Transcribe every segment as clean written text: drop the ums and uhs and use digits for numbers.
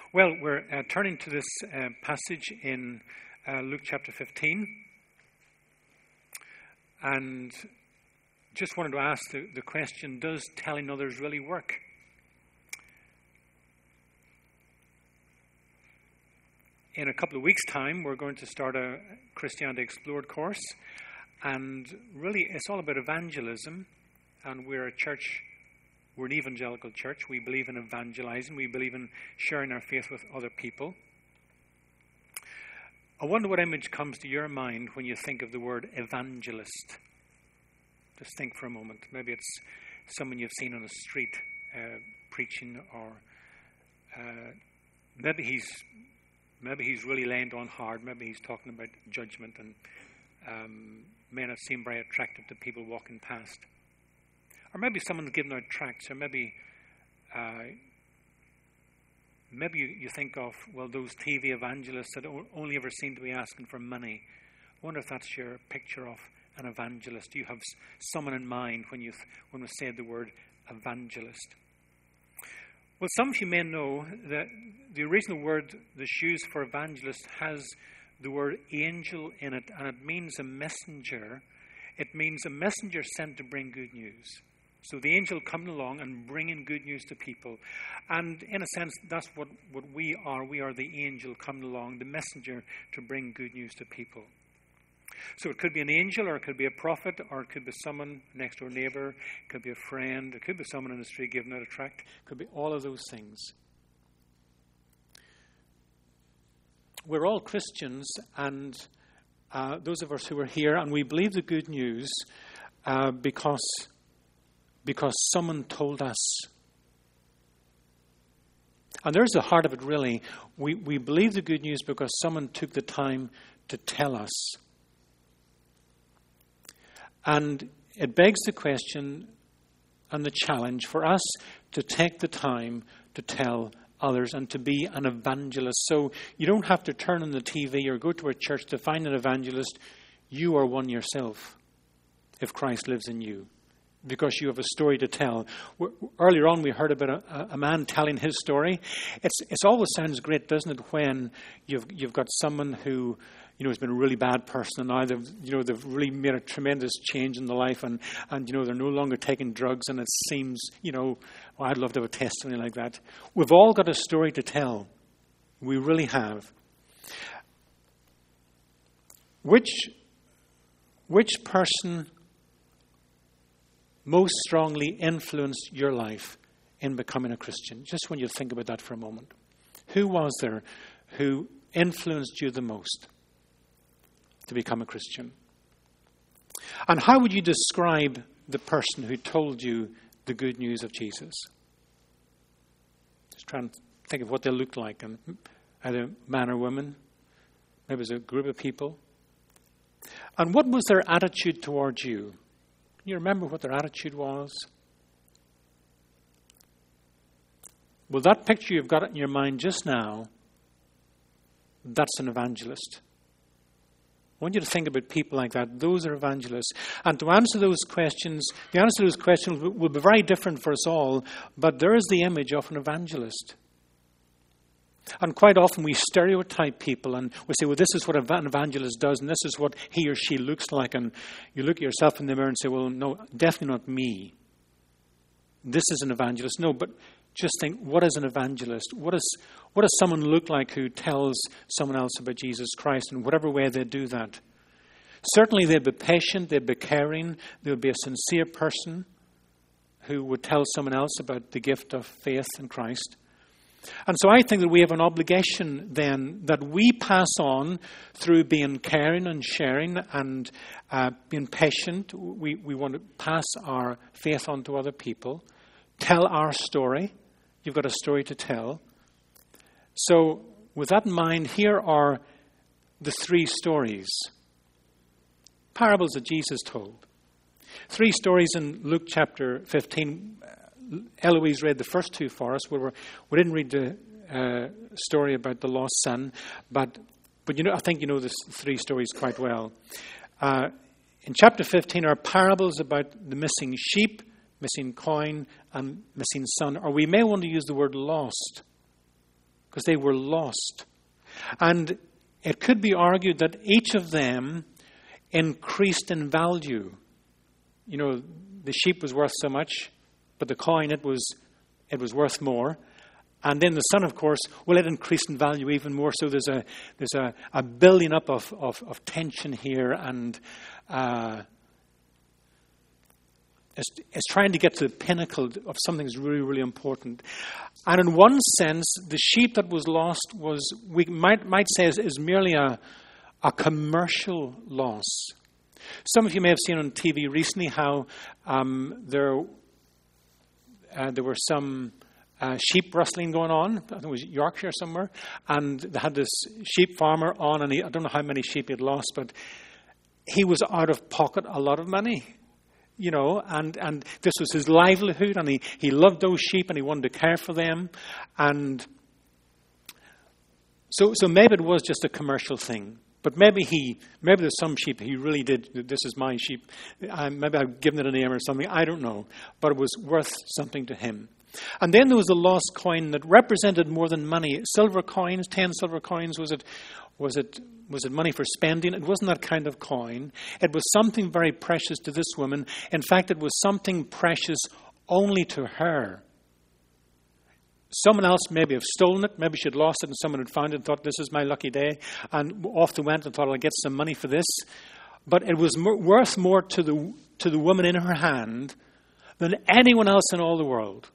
Well, we're turning to this passage in Luke chapter 15. And just wanted to ask the question, does telling others really work? In a couple of weeks' time, we're going to start a Christianity Explored course. And really, it's all about evangelism. And we're a church, we're an evangelical church. We believe in evangelizing. We believe in sharing our faith with other people. I wonder what image comes to your mind when you think of the word evangelist. Just think for a moment. Maybe it's someone you've seen on the street preaching, or maybe he's really laying on hard. Maybe he's talking about judgment and may not seem very attractive to people walking past. Or maybe someone's giving out tracts, or maybe you think of, well, those TV evangelists that only ever seem to be asking for money. I wonder if that's your picture of an evangelist. Do you have someone in mind when we say the word evangelist? Well, some of you may know that the original word that's used for evangelist has the word angel in it, and it means a messenger. It means a messenger sent to bring good news. So the angel coming along and bringing good news to people. And in a sense, that's what we are. We are the angel coming along, the messenger to bring good news to people. So it could be an angel, or it could be a prophet, or it could be someone, next door neighbor, it could be a friend, it could be someone in the street giving out a tract. It could be all of those things. We're all Christians, and those of us who are here, and we believe the good news because someone told us. And there's the heart of it, really. We believe the good news because someone took the time to tell us. And it begs the question and the challenge for us to take the time to tell others and to be an evangelist. So you don't have to turn on the TV or go to a church to find an evangelist. You are one yourself if Christ lives in you, because you have a story to tell. Earlier on, we heard about a man telling his story. It always sounds great, doesn't it, when you've got someone who has been a really bad person, and now they've really made a tremendous change in their life, and they're no longer taking drugs, and it seems I'd love to have a testimony like that. We've all got a story to tell. We really have. Which person most strongly influenced your life in becoming a Christian? Just when you think about that for a moment. Who was there who influenced you the most to become a Christian? And how would you describe the person who told you the good news of Jesus? Just trying to think of what they looked like, and either man or woman. Maybe it was a group of people. And what was their attitude towards you? Can you remember what their attitude was? Well, that picture you've got in your mind just now, that's an evangelist. I want you to think about people like that. Those are evangelists. And to answer those questions, the answer to those questions will be very different for us all, but there is the image of an evangelist. And quite often we stereotype people, and we say, well, this is what an evangelist does, and this is what he or she looks like. And you look at yourself in the mirror and say, well, no, definitely not me. This is an evangelist. No, but just think, what is an evangelist? What does someone look like who tells someone else about Jesus Christ, in whatever way they do that? Certainly they'd be patient, they'd be caring, they would be a sincere person who would tell someone else about the gift of faith in Christ. And so I think that we have an obligation then that we pass on through being caring and sharing and being patient. We want to pass our faith on to other people, tell our story. You've got a story to tell. So with that in mind, here are the three stories, parables that Jesus told. Three stories in Luke chapter 15. Eloise read the first two for us. We didn't read the story about the lost son, but I think you know the three stories quite well. In chapter 15 are parables about the missing sheep, missing coin, and missing son. Or we may want to use the word lost, because they were lost. And it could be argued that each of them increased in value. You know, the sheep was worth so much, but the coin, it was worth more. And then the son, of course, well, it increased in value even more. So there's a building up of tension here, and it's trying to get to the pinnacle of something that's really, really important. And in one sense, the sheep that was lost was, we might say, is merely a commercial loss. Some of you may have seen on TV recently how there were some sheep rustling going on. I think it was Yorkshire somewhere. And they had this sheep farmer on, and I don't know how many sheep he had lost, but he was out of pocket a lot of money. You know, and this was his livelihood, and he loved those sheep, and he wanted to care for them. And so maybe it was just a commercial thing. But maybe there's some sheep he really did, this is my sheep. Maybe I've given it a name or something. I don't know. But it was worth something to him. And then there was a lost coin that represented more than money. Silver coins, 10 silver coins. Was it money for spending? It wasn't that kind of coin. It was something very precious to this woman. In fact, it was something precious only to her. Someone else maybe have stolen it. Maybe she had lost it and someone had found it and thought, this is my lucky day. And off they went and thought, I'll get some money for this. But it was worth more to the woman in her hand than anyone else in all the world.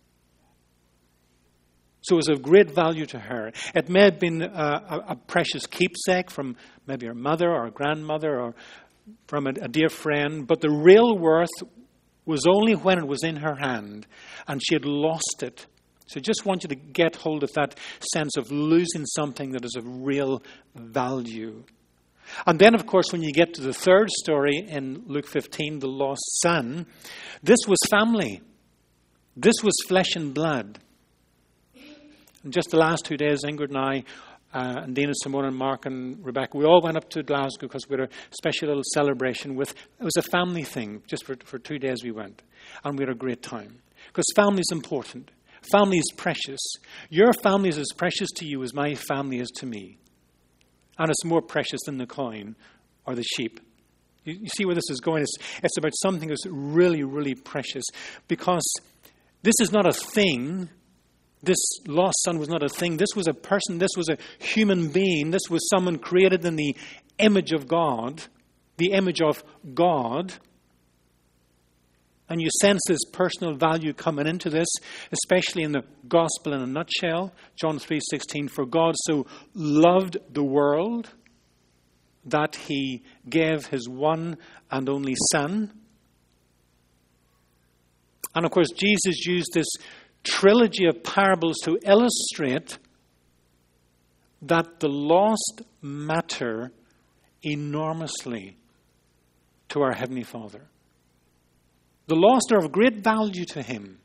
So it was of great value to her. It may have been a precious keepsake from maybe her mother or her grandmother or from a dear friend. But the real worth was only when it was in her hand and she had lost it. So I just want you to get hold of that sense of losing something that is of real value. And then, of course, when you get to the third story in Luke 15, the lost son, this was family. This was flesh and blood. And just the last 2 days, Ingrid and I, and Dina, Simone, and Mark, and Rebecca, we all went up to Glasgow because we had a special little celebration it was a family thing. Just for 2 days we went. And we had a great time. Because family is important. Family is precious. Your family is as precious to you as my family is to me. And it's more precious than the coin or the sheep. You see where this is going? It's about something that's really, really precious. Because this is not a thing. This lost son was not a thing. This was a person. This was a human being. This was someone created in the image of God. The image of God. And you sense this personal value coming into this, especially in the gospel in a nutshell. John 3:16, for God so loved the world that he gave his one and only son. And of course, Jesus used this trilogy of parables to illustrate that the lost matter enormously to our Heavenly Father. The lost are of great value to him.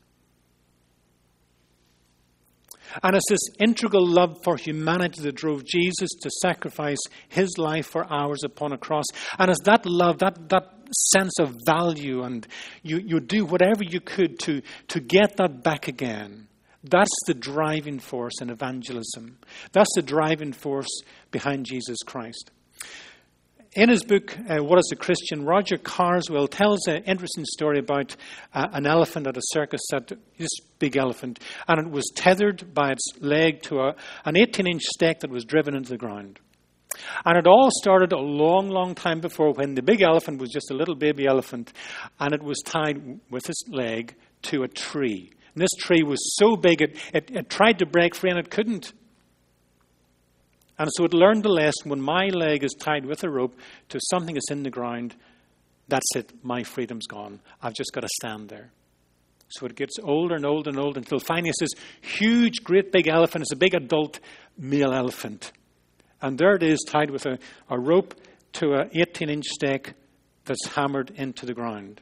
And it's this integral love for humanity that drove Jesus to sacrifice his life for ours upon a cross. And it's that love, that sense of value, and you do whatever you could to get that back again. That's the driving force in evangelism. That's the driving force behind Jesus Christ. In his book, What is a Christian?, Roger Carswell tells an interesting story about an elephant at a circus, this big elephant, and it was tethered by its leg to an 18-inch stake that was driven into the ground. And it all started a long, long time before, when the big elephant was just a little baby elephant, and it was tied with its leg to a tree. And this tree was so big, it tried to break free and it couldn't. And so it learned the lesson: when my leg is tied with a rope to something that's in the ground, that's it, my freedom's gone. I've just got to stand there. So it gets older and older and older until finally it's this huge, great big elephant. It's a big adult male elephant. And there it is, tied with a rope to an 18-inch stake that's hammered into the ground.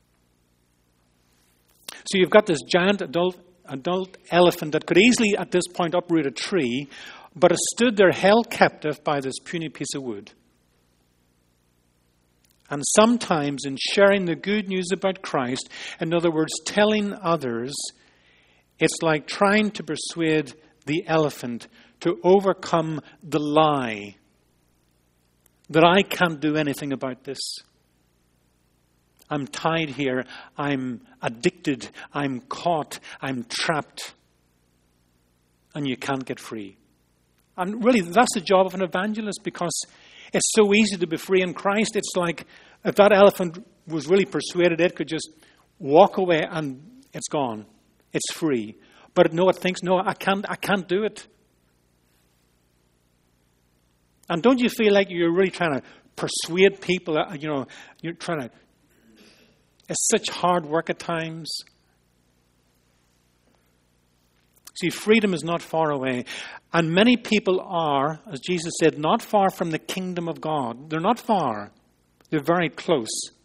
So you've got this giant adult elephant that could easily at this point uproot a tree, but it stood there held captive by this puny piece of wood. And sometimes in sharing the good news about Christ, in other words, telling others, it's like trying to persuade the elephant, to overcome the lie that I can't do anything about this. I'm tied here. I'm addicted. I'm caught. I'm trapped. And you can't get free. And really, that's the job of an evangelist, because it's so easy to be free in Christ. It's like if that elephant was really persuaded, it could just walk away and it's gone. It's free. But no, it thinks, no, I can't do it. And don't you feel like you're really trying to persuade people, you're trying to, it's such hard work at times. See, freedom is not far away. And many people are, as Jesus said, not far from the kingdom of God. They're not far. They're very close.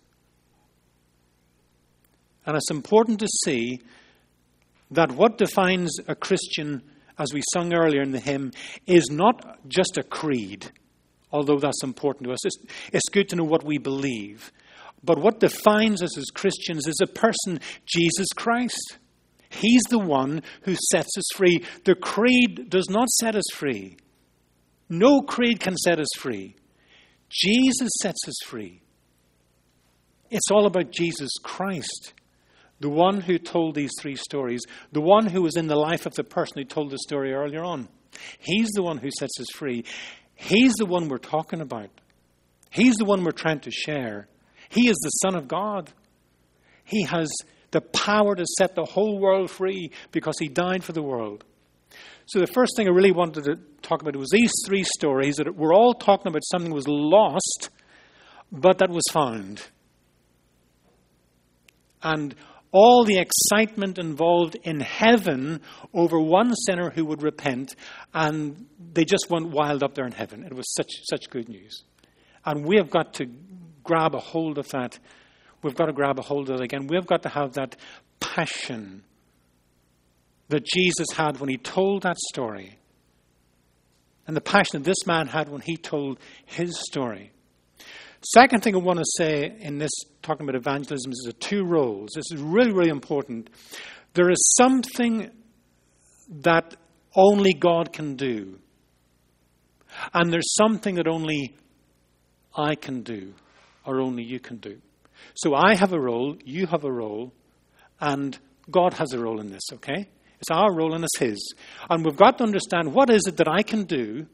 And it's important to see that what defines a Christian, as we sung earlier in the hymn, is not just a creed, although that's important to us. It's good to know what we believe. But what defines us as Christians is a person, Jesus Christ. He's the one who sets us free. The creed does not set us free. No creed can set us free. Jesus sets us free. It's all about Jesus Christ, the one who told these three stories, the one who was in the life of the person who told the story earlier on. He's the one who sets us free. He's the one we're talking about. He's the one we're trying to share. He is the Son of God. He has the power to set the whole world free because he died for the world. So the first thing I really wanted to talk about was these three stories that we're all talking about something that was lost, but that was found. And all the excitement involved in heaven over one sinner who would repent, and they just went wild up there in heaven. It was such good news. And we have got to grab a hold of that. We've got to grab a hold of it again. We've got to have that passion that Jesus had when he told that story. And the passion that this man had when he told his story. Second thing I want to say in this, talking about evangelism, is the two roles. This is really, really important. There is something that only God can do. And there's something that only I can do, or only you can do. So I have a role, you have a role, and God has a role in this, okay? It's our role and it's his. And we've got to understand, what is it that I can do,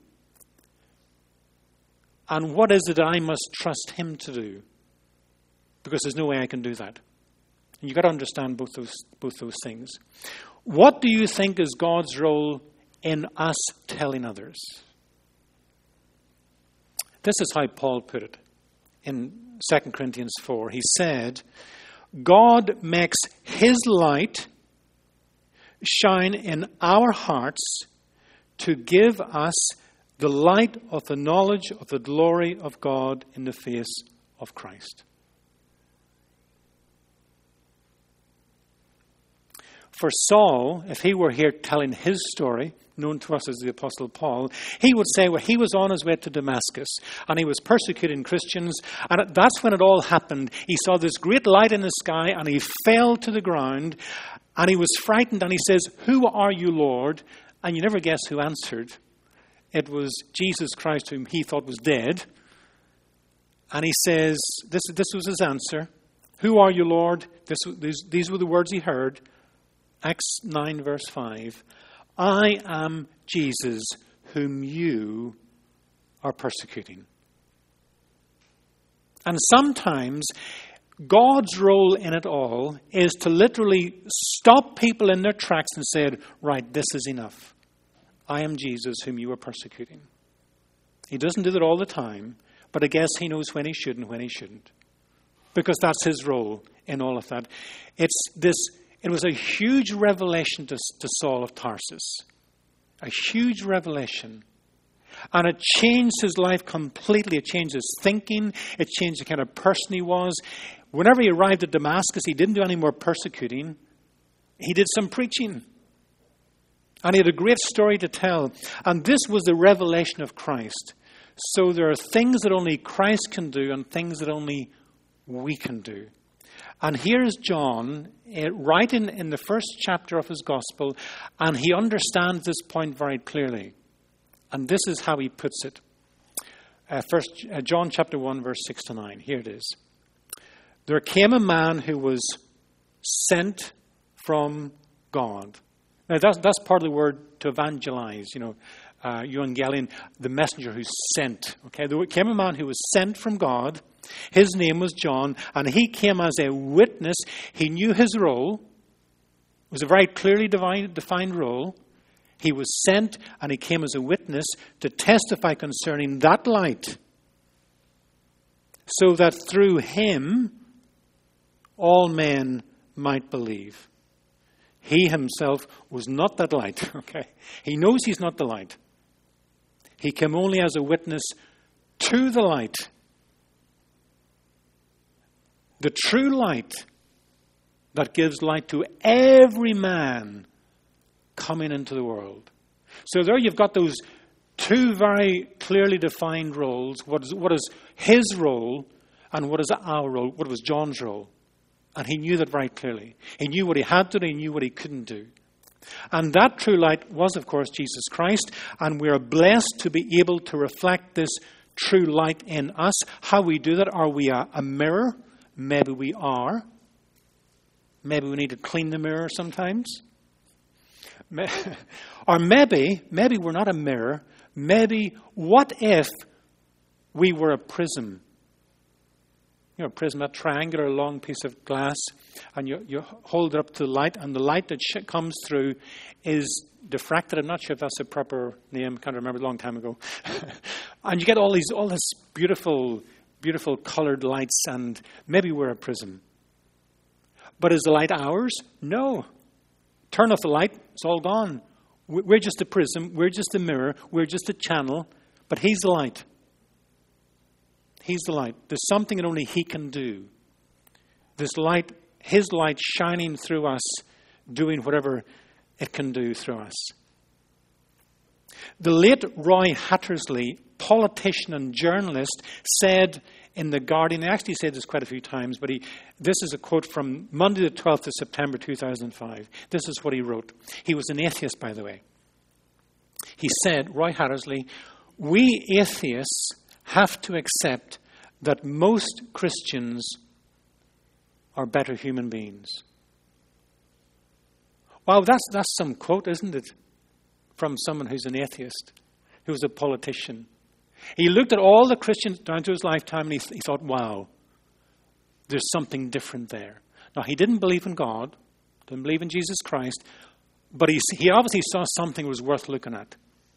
and what is it that I must trust him to do? Because there's no way I can do that. And you've got to understand both those things. What do you think is God's role in us telling others? This is how Paul put it in 2 Corinthians 4. He said, God makes his light shine in our hearts to give us the light of the knowledge of the glory of God in the face of Christ. For Saul, if he were here telling his story, known to us as the Apostle Paul, he would say, well, he was on his way to Damascus and he was persecuting Christians, and that's when it all happened. He saw this great light in the sky and he fell to the ground and he was frightened, and he says, "Who are you, Lord?" And you never guess who answered. It was Jesus Christ, whom he thought was dead. And he says, this was his answer. "Who are you, Lord?" These were the words he heard. Acts 9 verse 5. "I am Jesus, whom you are persecuting." And sometimes God's role in it all is to literally stop people in their tracks and say, right, this is enough. I am Jesus, whom you are persecuting. He doesn't do that all the time, but I guess he knows when he should and when he shouldn't. Because that's his role in all of that. It was a huge revelation to Saul of Tarsus. A huge revelation. And it changed his life completely. It changed his thinking. It changed the kind of person he was. Whenever he arrived at Damascus, he didn't do any more persecuting. He did some preaching. And he had a great story to tell. And this was the revelation of Christ. So there are things that only Christ can do and things that only we can do. And here's John writing in the first chapter of his gospel, and he understands this point very clearly. And this is how he puts it. John chapter 1, verse 6 to 9. Here it is. There came a man who was sent from God. Now, that's part of the word to evangelize, evangelion, the messenger who's sent. Okay, there came a man who was sent from God. His name was John, and he came as a witness. He knew his role. It was a very clearly defined role. He was sent, and he came as a witness to testify concerning that light, so that through him all men might believe. He himself was not that light. Okay, he knows he's not the light. He came only as a witness to the light. The true light that gives light to every man coming into the world. So there you've got those two very clearly defined roles. What is his role and what is our role? What was John's role? And he knew that very clearly. He knew what he had to do. He knew what he couldn't do. And that true light was, of course, Jesus Christ. And we are blessed to be able to reflect this true light in us. How we do that? Are we a mirror? Maybe we are. Maybe we need to clean the mirror sometimes. Or maybe we're not a mirror. Maybe, what if we were a prism? A prism, a triangular long piece of glass, and you hold it up to the light, and the light that comes through is diffracted. I'm not sure if that's a proper name. Can't remember, a long time ago. And you get all this beautiful colored lights, and maybe we're a prism. But is the light ours? No. Turn off the light, it's all gone. We're just a prism, we're just a mirror, we're just a channel, but he's the light. He's the light. There's something that only he can do. This light, his light shining through us, doing whatever it can do through us. The late Roy Hattersley, politician and journalist, said in The Guardian, I actually said this quite a few times, but this is a quote from Monday the 12th of September 2005. This is what he wrote. He was an atheist, by the way. He said, Roy Hattersley, we atheists have to accept that most Christians are better human beings. Wow, that's some quote, isn't it? From someone who's an atheist, who's a politician. He looked at all the Christians down to his lifetime and he thought, wow, there's something different there. Now, he didn't believe in God, didn't believe in Jesus Christ, but he obviously saw something that was worth looking at.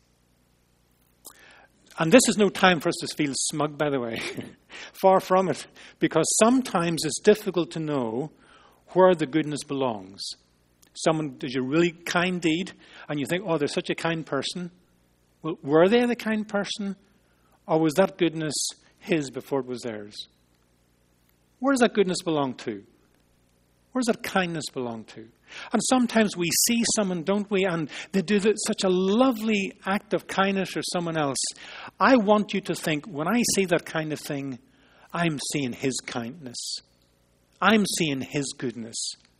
And this is no time for us to feel smug, by the way. Far from it. Because sometimes it's difficult to know where the goodness belongs. Someone does a really kind deed, and you think, oh, they're such a kind person. Well, were they the kind person? Or was that goodness his before it was theirs? Where does that goodness belong to? Where does that kindness belong to? And sometimes we see someone, don't we, and they do such a lovely act of kindness for someone else. I want you to think, when I see that kind of thing, I'm seeing his kindness. I'm seeing his goodness.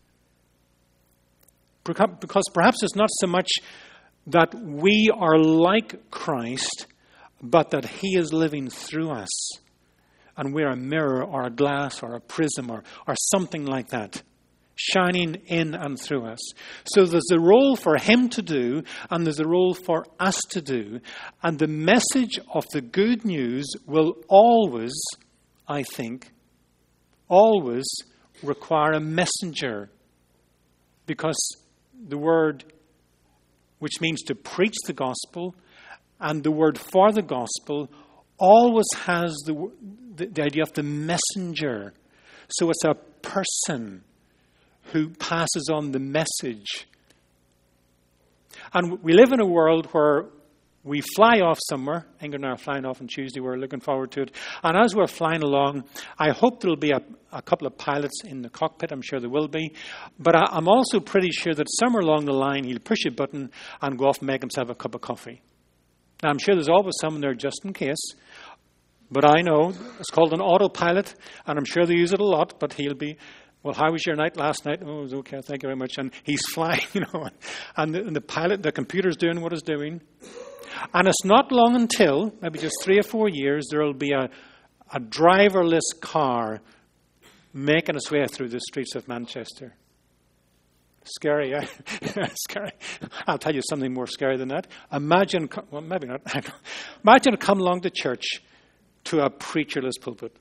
Because perhaps it's not so much that we are like Christ, but that he is living through us. And we're a mirror or a glass or a prism or something like that, shining in and through us. So there's a role for him to do, and there's a role for us to do. And the message of the good news will always, I think, always require a messenger. Because the word, which means to preach the gospel, and the word for the gospel always has the idea of the messenger. So it's a person who passes on the message. And we live in a world where we fly off somewhere. Ingrid and I are flying off on Tuesday. We're looking forward to it. And as we're flying along, I hope there'll be a couple of pilots in the cockpit. I'm sure there will be. But I'm also pretty sure that somewhere along the line, he'll push a button and go off and make himself a cup of coffee. Now, I'm sure there's always someone there just in case. But I know it's called an autopilot, and I'm sure they use it a lot, but he'll be Well, how was your night last night? Oh, it was okay, thank you very much. And he's flying, and the pilot, the computer's doing what it's doing. And it's not long until, maybe just 3 or 4 years, there will be a driverless car making its way through the streets of Manchester. Scary, yeah? Scary. I'll tell you something more scary than that. Imagine, well, maybe not. Imagine come along to church to a preacherless pulpit.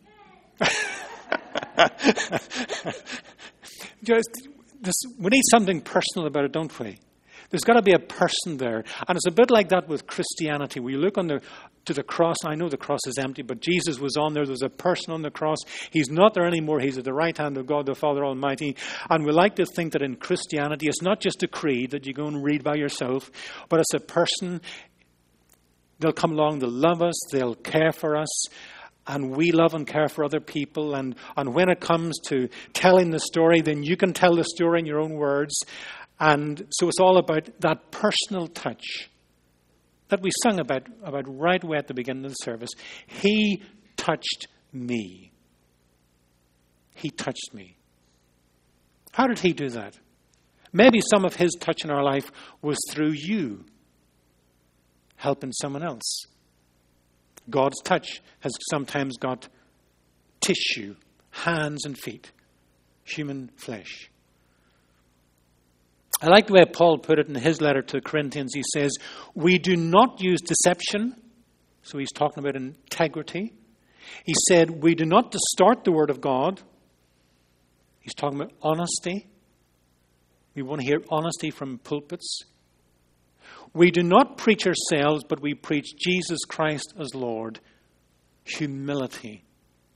We need something personal about it, don't we? There's got to be a person there. And it's a bit like that with Christianity. We look to the cross. I know the cross is empty, but Jesus was on there. There's a person on the cross. He's not there anymore. He's at the right hand of God, the Father Almighty. And we like to think that in Christianity, it's not just a creed that you go and read by yourself, but it's a person. They'll come along, they'll love us, they'll care for us. And we love and care for other people. And when it comes to telling the story, then you can tell the story in your own words. And so it's all about that personal touch that we sung about right away at the beginning of the service. He touched me. He touched me. How did he do that? Maybe some of his touch in our life was through you helping someone else. God's touch has sometimes got tissue, hands and feet, human flesh. I like the way Paul put it in his letter to the Corinthians. He says, we do not use deception. So he's talking about integrity. He said, we do not distort the word of God. He's talking about honesty. We want to hear honesty from pulpits. We do not preach ourselves, but we preach Jesus Christ as Lord. Humility.